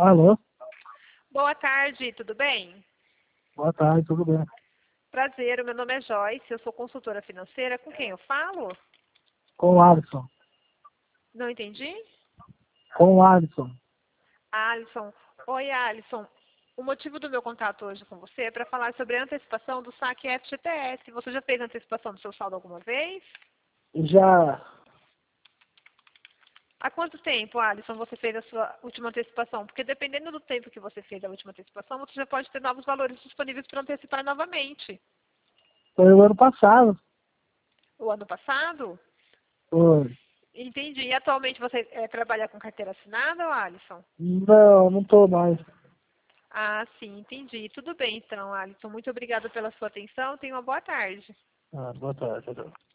Alô? Boa tarde, tudo bem? Boa tarde, tudo bem? Prazer, o meu nome é Joyce, eu sou consultora financeira. Com quem eu falo? Com o Alisson. Não entendi? Com o Alisson. Alisson. Oi, Alisson. O motivo do meu contato hoje com você é para falar sobre a antecipação do saque FGTS. Você já fez a antecipação do seu saldo alguma vez? Já, Há quanto tempo, Alisson, você fez a sua última antecipação? Porque dependendo do tempo que você fez a última antecipação, você já pode ter novos valores disponíveis para antecipar novamente. foi o ano passado. O ano passado? Foi. Entendi. E atualmente você trabalha com carteira assinada, Alisson? Não, não tô mais. Ah, sim, entendi. Tudo bem, então, Alisson. Muito obrigada pela sua atenção. Tenha uma boa tarde. Boa tarde. Tchau.